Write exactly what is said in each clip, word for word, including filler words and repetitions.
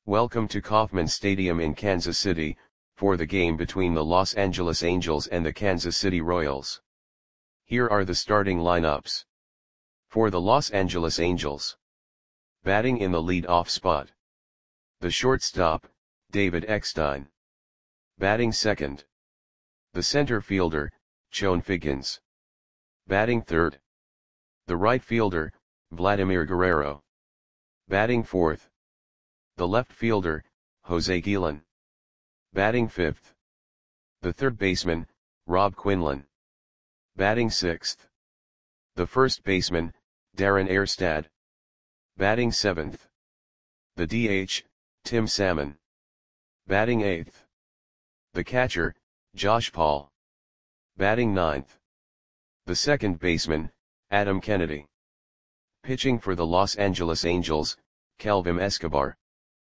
Welcome to Kauffman Stadium in Kansas City, for the game between the Los Angeles Angels and the Kansas City Royals. Here are the starting lineups. For the Los Angeles Angels. Batting in the lead-off spot. The shortstop, David Eckstein. Batting second. The center fielder, Chone Figgins. Batting third. The right fielder, Vladimir Guerrero. Batting fourth. The left fielder, Jose Guillen. Batting fifth. The third baseman, Rob Quinlan. Batting sixth. The first baseman, Darren Erstad. Batting seventh. The D H, Tim Salmon. Batting eighth. The catcher, Josh Paul. Batting ninth. The second baseman, Adam Kennedy. Pitching for the Los Angeles Angels, Kelvin Escobar.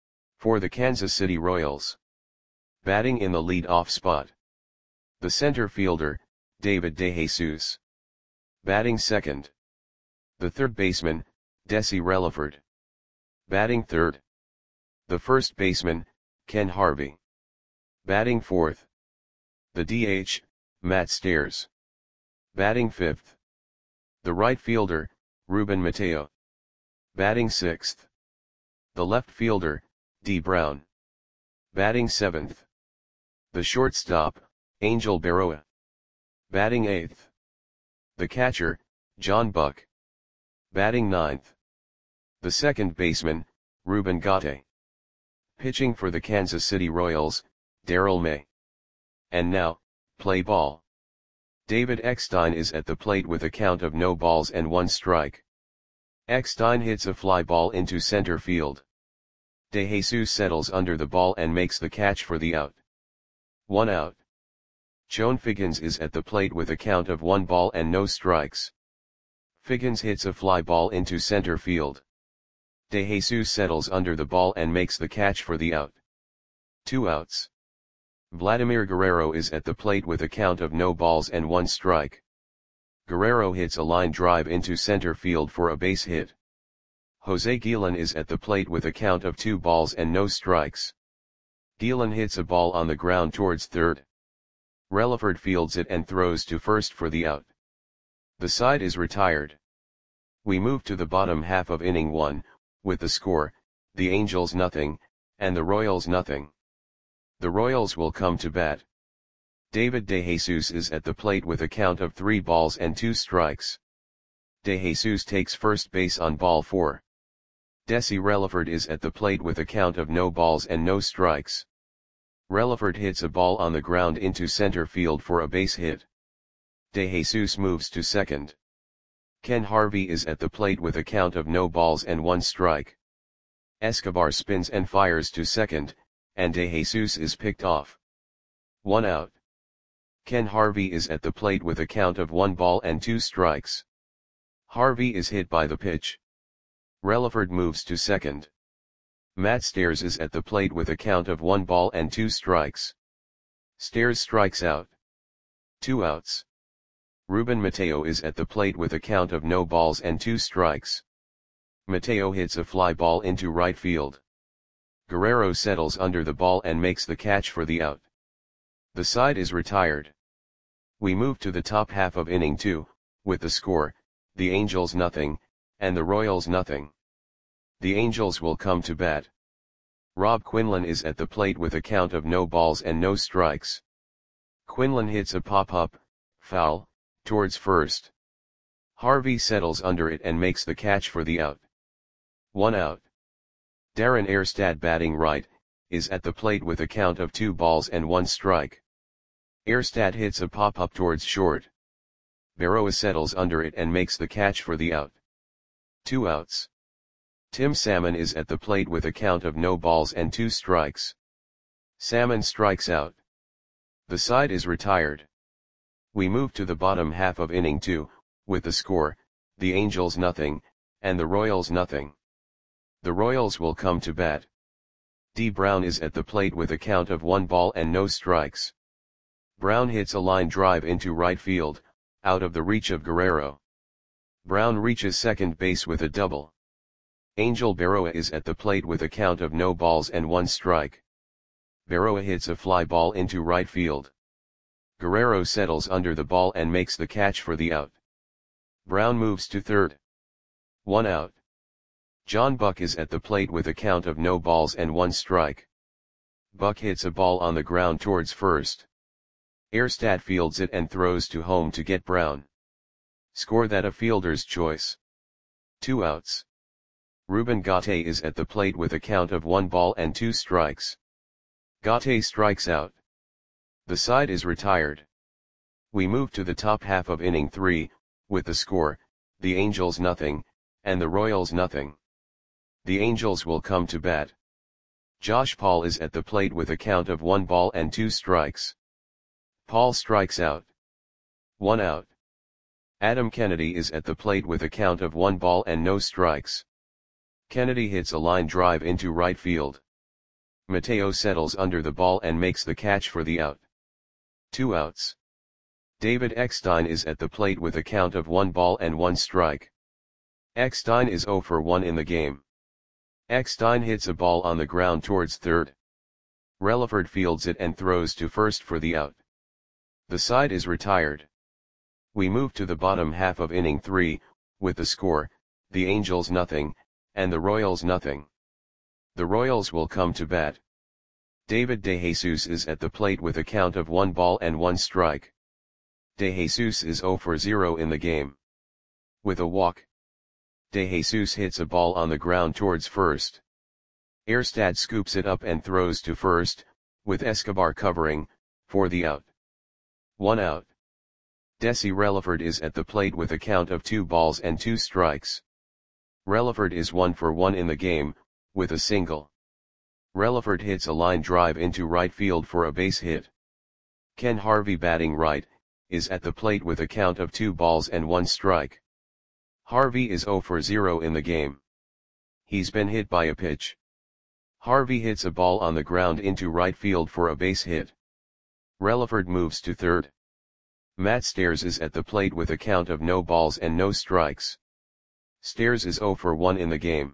For the Kansas City Royals. Batting in the lead-off spot. The center fielder, David DeJesus. Batting second. The third baseman, Desi Relaford. Batting third. The first baseman, Ken Harvey. Batting fourth. The D H, Matt Stairs. Batting fifth. The right fielder, Ruben Mateo. Batting sixth. The left fielder, D. Brown. Batting seventh. The shortstop, Angel Berroa. Batting eighth. The catcher, John Buck. Batting ninth. The second baseman, Ruben Gate. Pitching for the Kansas City Royals, Darrell May. And now, play ball. David Eckstein is at the plate with a count of no balls and one strike. Eckstein hits a fly ball into center field. DeJesus settles under the ball and makes the catch for the out. One out. Chone Figgins is at the plate with a count of one ball and no strikes. Figgins hits a fly ball into center field. DeJesus settles under the ball and makes the catch for the out. Two outs. Vladimir Guerrero is at the plate with a count of no balls and one strike. Guerrero hits a line drive into center field for a base hit. Jose Guillen is at the plate with a count of two balls and no strikes. Guillen hits a ball on the ground towards third. Relaford fields it and throws to first for the out. The side is retired. We move to the bottom half of inning one, with the score, the Angels nothing, and the Royals nothing. The Royals will come to bat. David DeJesus is at the plate with a count of three balls and two strikes. DeJesus takes first base on ball four. Desi Relaford is at the plate with a count of no balls and no strikes. Relaford hits a ball on the ground into center field for a base hit. DeJesus moves to second. Ken Harvey is at the plate with a count of no balls and one strike. Escobar spins and fires to second, and DeJesus is picked off. One out. Ken Harvey is at the plate with a count of one ball and two strikes. Harvey is hit by the pitch. Relaford moves to second. Matt Stairs is at the plate with a count of one ball and two strikes. Stairs strikes out. Two outs. Ruben Mateo is at the plate with a count of no balls and two strikes. Mateo hits a fly ball into right field. Guerrero settles under the ball and makes the catch for the out. The side is retired. We move to the top half of inning two, with the score, the Angels nothing, and the Royals nothing. The Angels will come to bat. Rob Quinlan is at the plate with a count of no balls and no strikes. Quinlan hits a pop-up, foul, towards first. Harvey settles under it and makes the catch for the out. One out. Darren Erstad, batting right, is at the plate with a count of two balls and one strike. Erstad hits a pop-up towards short. Berroa settles under it and makes the catch for the out. Two outs. Tim Salmon is at the plate with a count of no balls and two strikes. Salmon strikes out. The side is retired. We move to the bottom half of inning two, with the score, the Angels nothing, and the Royals nothing. The Royals will come to bat. D. Brown is at the plate with a count of one ball and no strikes. Brown hits a line drive into right field, out of the reach of Guerrero. Brown reaches second base with a double. Angel Berroa is at the plate with a count of no balls and one strike. Berroa hits a fly ball into right field. Guerrero settles under the ball and makes the catch for the out. Brown moves to third. One out. John Buck is at the plate with a count of no balls and one strike. Buck hits a ball on the ground towards first. Erstad fields it and throws to home to get Brown. Score that a fielder's choice. Two outs. Ruben Gate is at the plate with a count of one ball and two strikes. Gate strikes out. The side is retired. We move to the top half of inning three, with the score, the Angels nothing, and the Royals nothing. The Angels will come to bat. Josh Paul is at the plate with a count of one ball and two strikes. Paul strikes out. One out. Adam Kennedy is at the plate with a count of one ball and no strikes. Kennedy hits a line drive into right field. Mateo settles under the ball and makes the catch for the out. Two outs. David Eckstein is at the plate with a count of one ball and one strike. Eckstein is zero for one in the game. Eckstein hits a ball on the ground towards third. Relaford fields it and throws to first for the out. The side is retired. We move to the bottom half of inning three, with the score, the Angels nothing, and the Royals nothing. The Royals will come to bat. David DeJesus is at the plate with a count of one ball and one strike. DeJesus is zero for zero in the game. With a walk, DeJesus hits a ball on the ground towards first. Erstad scoops it up and throws to first, with Escobar covering, for the out. One out. Desi Relaford is at the plate with a count of two balls and two strikes. Relaford is one for one in the game, with a single. Relaford hits a line drive into right field for a base hit. Ken Harvey, batting right, is at the plate with a count of two balls and one strike. Harvey is zero for zero in the game. He's been hit by a pitch. Harvey hits a ball on the ground into right field for a base hit. Relaford moves to third. Matt Stairs is at the plate with a count of no balls and no strikes. Stairs is zero for one in the game.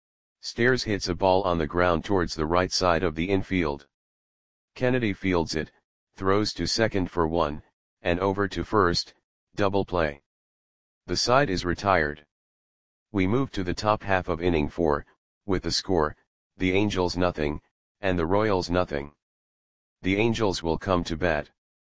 Stairs hits a ball on the ground towards the right side of the infield. Kennedy fields it, throws to second for one, and over to first, double play. The side is retired. We move to the top half of inning four, with the score, the Angels nothing, and the Royals nothing. The Angels will come to bat.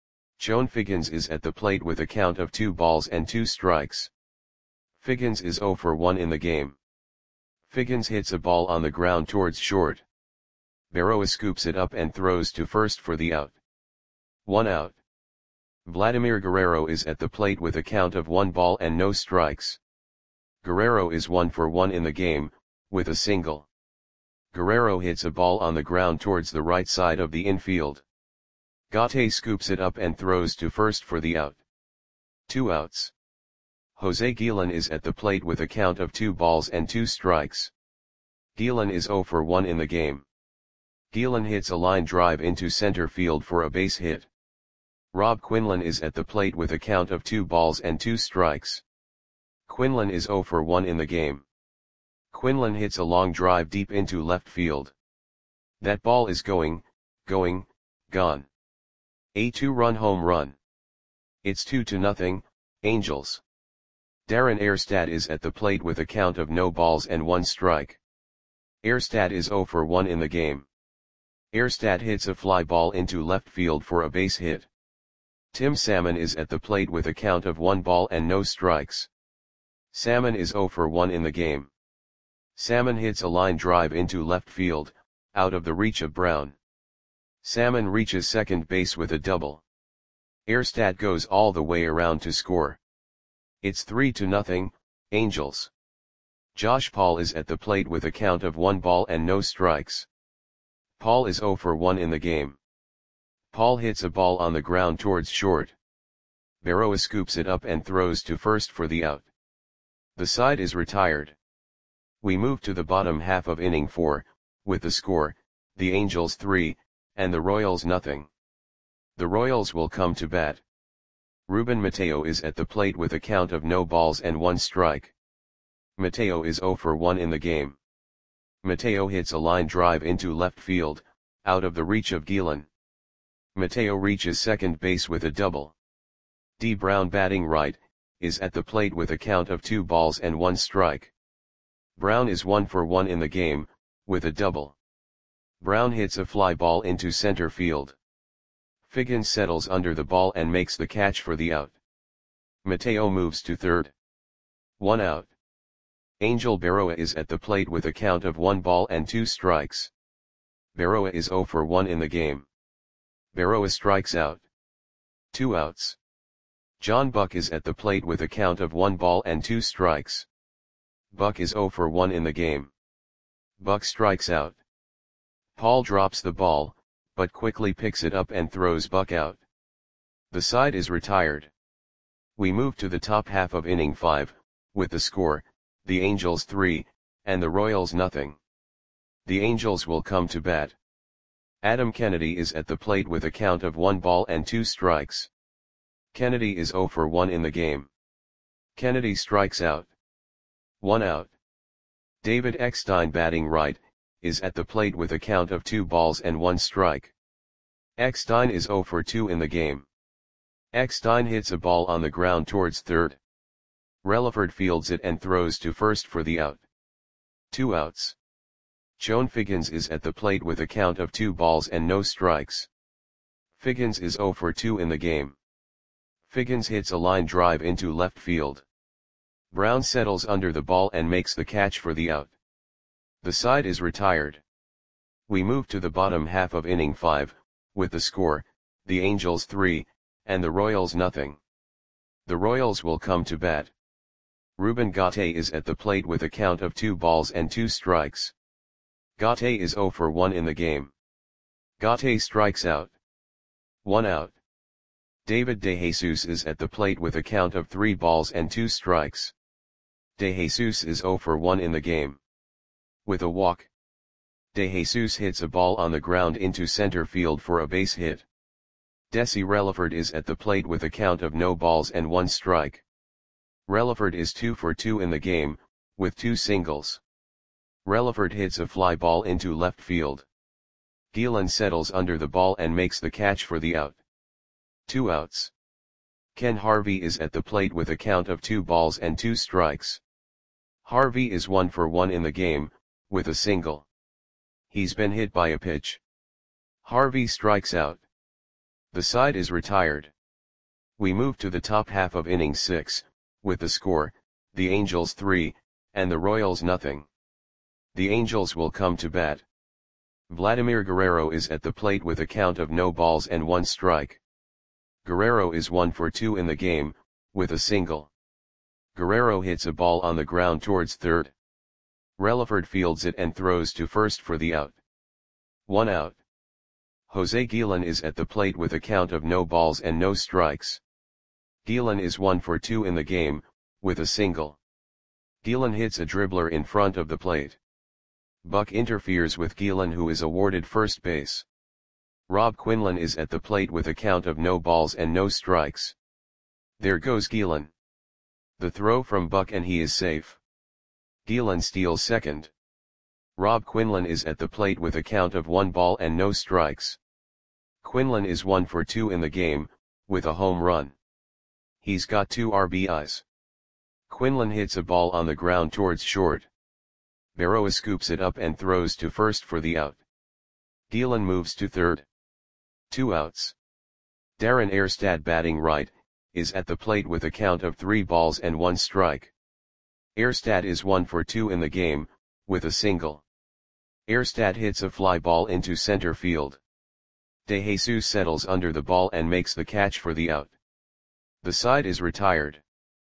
Joan Figgins is at the plate with a count of two balls and two strikes. Figgins is zero for one in the game. Figgins hits a ball on the ground towards short. Berroa scoops it up and throws to first for the out. One out. Vladimir Guerrero is at the plate with a count of one ball and no strikes. Guerrero is one for one in the game, with a single. Guerrero hits a ball on the ground towards the right side of the infield. Gate scoops it up and throws to first for the out. Two outs. Jose Guillen is at the plate with a count of two balls and two strikes. Guillen is zero for one in the game. Guillen hits a line drive into center field for a base hit. Rob Quinlan is at the plate with a count of two balls and two strikes. Quinlan is zero for one in the game. Quinlan hits a long drive deep into left field. That ball is going, going, gone. A two-run home run. It's two to nothing, Angels. Darren Erstad is at the plate with a count of no balls and one strike. Erstad is zero for one in the game. Erstad hits a fly ball into left field for a base hit. Tim Salmon is at the plate with a count of one ball and no strikes. Salmon is zero for one in the game. Salmon hits a line drive into left field, out of the reach of Brown. Salmon reaches second base with a double. Erstad goes all the way around to score. It's three to nothing, Angels. Josh Paul is at the plate with a count of one ball and no strikes. Paul is zero for one in the game. Paul hits a ball on the ground towards short. Berroa scoops it up and throws to first for the out. The side is retired. We move to the bottom half of inning four, with the score, the Angels three, and the Royals nothing. The Royals will come to bat. Ruben Mateo is at the plate with a count of no balls and one strike. Mateo is zero for one in the game. Mateo hits a line drive into left field, out of the reach of Gillen. Mateo reaches second base with a double. D. Brown, batting right, is at the plate with a count of two balls and one strike. Brown is one for one in the game, with a double. Brown hits a fly ball into center field. Figgins settles under the ball and makes the catch for the out. Mateo moves to third. One out. Angel Berroa is at the plate with a count of one ball and two strikes. Berroa is zero for one in the game. Berroa strikes out. Two outs. John Buck is at the plate with a count of one ball and two strikes. Buck is zero for one in the game. Buck strikes out. Paul drops the ball, but quickly picks it up and throws Buck out. The side is retired. We move to the top half of inning five, with the score, the Angels three, and the Royals nothing. The Angels will come to bat. Adam Kennedy is at the plate with a count of one ball and two strikes. Kennedy is zero for one in the game. Kennedy strikes out. One out. David Eckstein, batting right, is at the plate with a count of two balls and one strike. Eckstein is zero for two in the game. Eckstein hits a ball on the ground towards third. Relaford fields it and throws to first for the out. Two outs. Chone Figgins is at the plate with a count of two balls and no strikes. Figgins is zero for two in the game. Figgins hits a line drive into left field. Brown settles under the ball and makes the catch for the out. The side is retired. We move to the bottom half of inning five, with the score, the Angels three, and the Royals nothing. The Royals will come to bat. Ruben Gatte is at the plate with a count of two balls and two strikes. Gatte is zero for one in the game. Gatte strikes out. One out. David DeJesus is at the plate with a count of three balls and two strikes. DeJesus is zero for one in the game. With a walk. DeJesus hits a ball on the ground into center field for a base hit. Desi Relaford is at the plate with a count of no balls and one strike. Relaford is two for two in the game, with two singles. Relaford hits a fly ball into left field. Gillen settles under the ball and makes the catch for the out. Two outs. Ken Harvey is at the plate with a count of two balls and two strikes. Harvey is one for one in the game, with a single. He's been hit by a pitch. Harvey strikes out. The side is retired. We move to the top half of inning six, with the score, the Angels three, and the Royals nothing. The Angels will come to bat. Vladimir Guerrero is at the plate with a count of no balls and one strike. Guerrero is one for two in the game, with a single. Guerrero hits a ball on the ground towards third. Relaford fields it and throws to first for the out. One out. Jose Gillen is at the plate with a count of no balls and no strikes. Gillen is one for two in the game, with a single. Gillen hits a dribbler in front of the plate. Buck interferes with Gillen, who is awarded first base. Rob Quinlan is at the plate with a count of no balls and no strikes. There goes Gillen. The throw from Buck and he is safe. Gillen steals second. Rob Quinlan is at the plate with a count of one ball and no strikes. Quinlan is one for two in the game, with a home run. He's got two R B Is. Quinlan hits a ball on the ground towards short. Berroa scoops it up and throws to first for the out. Gillen moves to third. Two outs. Darren Erstad, batting right, is at the plate with a count of three balls and one strike. Erstad is one for two in the game, with a single. Erstad hits a fly ball into center field. DeJesus settles under the ball and makes the catch for the out. The side is retired.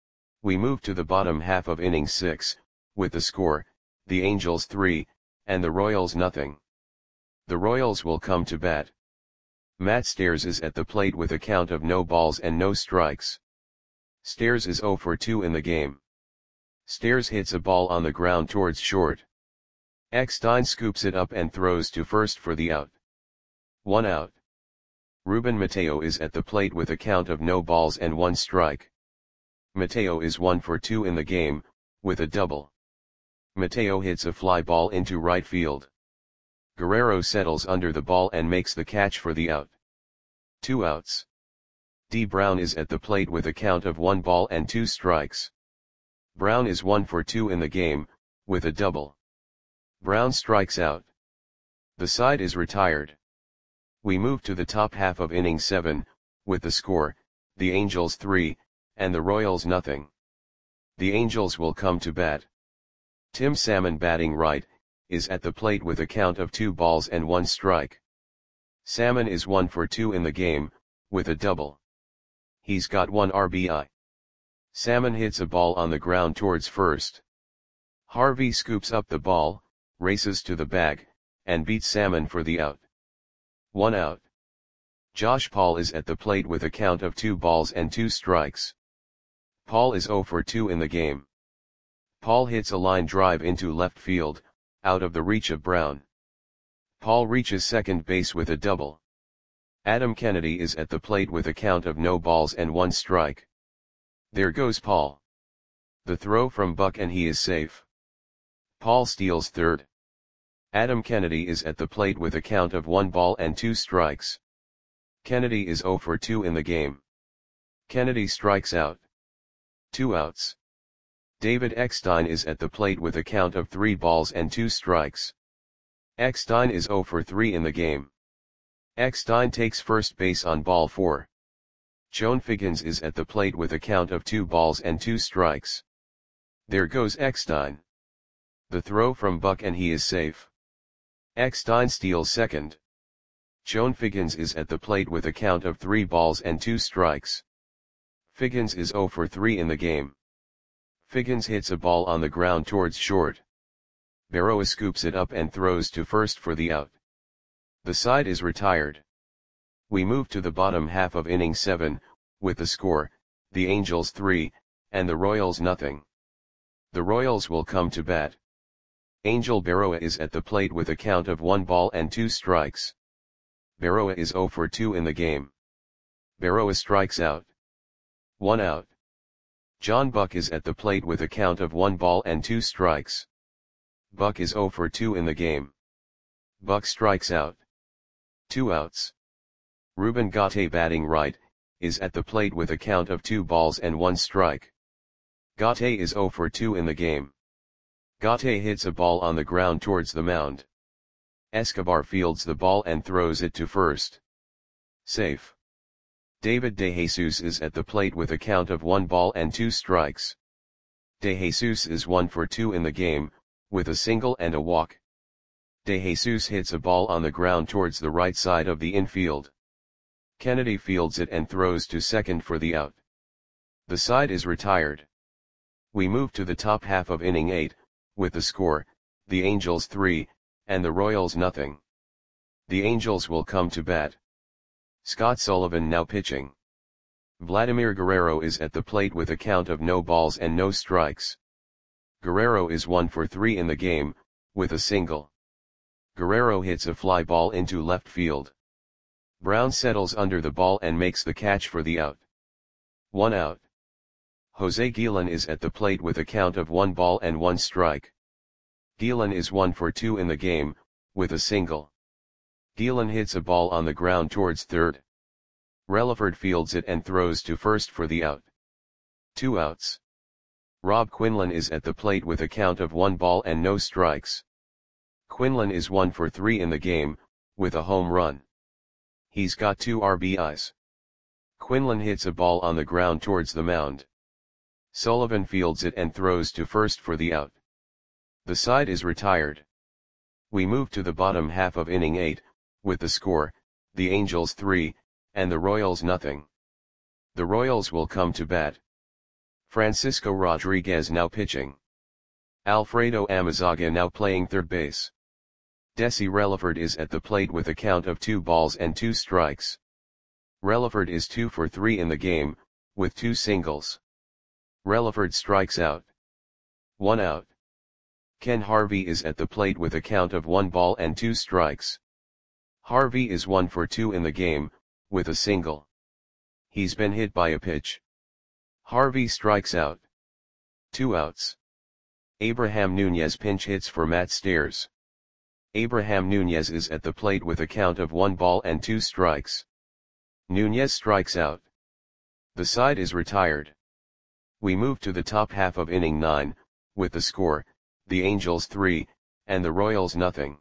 We move to the bottom half of inning six, with the score, the Angels three, and the Royals nothing. The Royals will come to bat. Matt Stairs is at the plate with a count of no balls and no strikes. Stairs is zero for two in the game. Stairs hits a ball on the ground towards short. Eckstein scoops it up and throws to first for the out. One out. Ruben Mateo is at the plate with a count of no balls and one strike. Mateo is one for two in the game, with a double. Mateo hits a fly ball into right field. Guerrero settles under the ball and makes the catch for the out. Two outs. D. Brown is at the plate with a count of one ball and two strikes. Brown is one for two in the game, with a double. Brown strikes out. The side is retired. We move to the top half of inning seven, with the score, the Angels three, and the Royals nothing. The Angels will come to bat. Tim Salmon, batting right, is at the plate with a count of two balls and one strike. Salmon is one for two in the game, with a double. He's got one R B I. Salmon hits a ball on the ground towards first. Harvey scoops up the ball, races to the bag, and beats Salmon for the out. One out. Josh Paul is at the plate with a count of two balls and two strikes. Paul is zero for two in the game. Paul hits a line drive into left field, out of the reach of Brown. Paul reaches second base with a double. Adam Kennedy is at the plate with a count of no balls and one strike. There goes Paul. The throw from Buck and he is safe. Paul steals third. Adam Kennedy is at the plate with a count of one ball and two strikes. Kennedy is zero for two in the game. Kennedy strikes out. Two outs. David Eckstein is at the plate with a count of three balls and two strikes. Eckstein is zero for three in the game. Eckstein takes first base on ball four. Joan Figgins is at the plate with a count of two balls and two strikes. There goes Eckstein. The throw from Buck and he is safe. Eckstein steals second. Joan Figgins is at the plate with a count of three balls and two strikes. Figgins is zero for three in the game. Figgins hits a ball on the ground towards short. Berroa scoops it up and throws to first for the out. The side is retired. We move to the bottom half of inning seven, with the score, the Angels three, and the Royals nothing. The Royals will come to bat. Angel Berroa is at the plate with a count of one ball and two strikes. Berroa is zero for two in the game. Berroa strikes out. One out. John Buck is at the plate with a count of one ball and two strikes. Buck is zero for two in the game. Buck strikes out. Two outs. Ruben Gatte, batting right, is at the plate with a count of two balls and one strike. Gatte is zero for two in the game. Gatte hits a ball on the ground towards the mound. Escobar fields the ball and throws it to first. Safe. David DeJesus is at the plate with a count of one ball and two strikes. DeJesus is one for two in the game, with a single and a walk. DeJesus hits a ball on the ground towards the right side of the infield. Kennedy fields it and throws to second for the out. The side is retired. We move to the top half of inning eight, with the score, the Angels three, and the Royals nothing. The Angels will come to bat. Scott Sullivan now pitching. Vladimir Guerrero is at the plate with a count of no balls and no strikes. Guerrero is one for three in the game, with a single. Guerrero hits a fly ball into left field. Brown settles under the ball and makes the catch for the out. One out. Jose Guillen is at the plate with a count of one ball and one strike. Guillen is one for two in the game, with a single. Guillen hits a ball on the ground towards third. Relaford fields it and throws to first for the out. Two outs. Rob Quinlan is at the plate with a count of one ball and no strikes. Quinlan is one for three in the game, with a home run. He's got two R B Is. Quinlan hits a ball on the ground towards the mound. Sullivan fields it and throws to first for the out. The side is retired. We move to the bottom half of inning eight, with the score, the Angels three, and the Royals nothing. The Royals will come to bat. Francisco Rodriguez now pitching. Alfredo Amazaga now playing third base. Desi Relaford is at the plate with a count of two balls and two strikes. Relaford is two for three in the game, with two singles. Relaford strikes out. One out. Ken Harvey is at the plate with a count of one ball and two strikes. Harvey is one for two in the game, with a single. He's been hit by a pitch. Harvey strikes out. Two outs. Abraham Nunez pinch hits for Matt Stairs. Abraham Nunez is at the plate with a count of one ball and two strikes. Nunez strikes out. The side is retired. We move to the top half of inning nine, with the score, the Angels three, and the Royals nothing.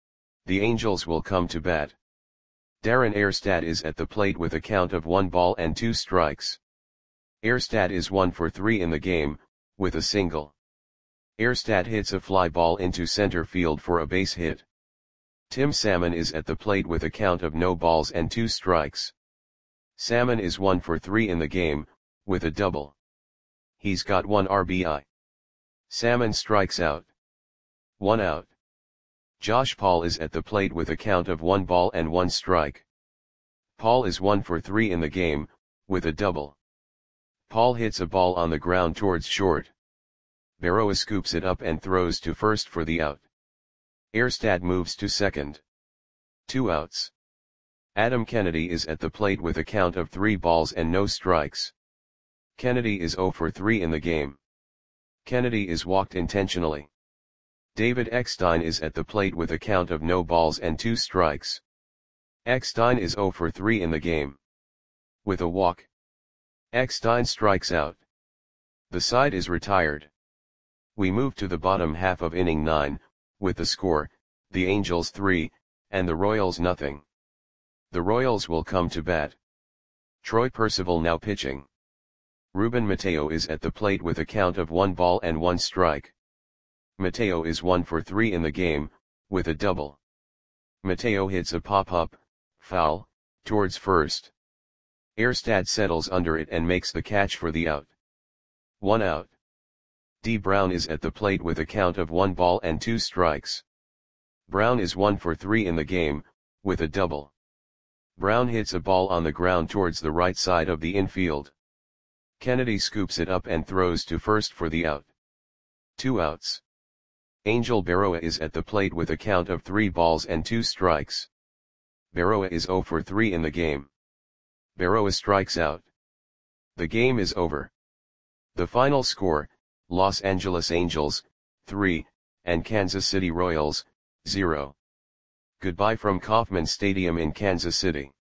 The Angels will come to bat. Darren Erstad is at the plate with a count of one ball and two strikes. Erstad is one for three in the game, with a single. Erstad hits a fly ball into center field for a base hit. Tim Salmon is at the plate with a count of no balls and two strikes. Salmon is one for three in the game, with a double. He's got one R B I. Salmon strikes out. One out. Josh Paul is at the plate with a count of one ball and one strike. Paul is one for three in the game, with a double. Paul hits a ball on the ground towards short. Berroa scoops it up and throws to first for the out. Erstad moves to second. Two outs. Adam Kennedy is at the plate with a count of three balls and no strikes. Kennedy is zero for three in the game. Kennedy is walked intentionally. David Eckstein is at the plate with a count of no balls and two strikes. Eckstein is zero for three in the game. With a walk. Eckstein strikes out. The side is retired. We move to the bottom half of inning nine, with the score, the Angels three, and the Royals nothing. The Royals will come to bat. Troy Percival now pitching. Ruben Mateo is at the plate with a count of one ball and one strike. Mateo is one for three in the game, with a double. Mateo hits a pop-up, foul, towards first. Erstad settles under it and makes the catch for the out. One out. D. Brown is at the plate with a count of one ball and two strikes. Brown is one for three in the game, with a double. Brown hits a ball on the ground towards the right side of the infield. Kennedy scoops it up and throws to first for the out. Two outs. Angel Berroa is at the plate with a count of three balls and two strikes. Berroa is zero for three in the game. Berroa strikes out. The game is over. The final score, Los Angeles Angels, three, and Kansas City Royals, zero. Goodbye from Kauffman Stadium in Kansas City.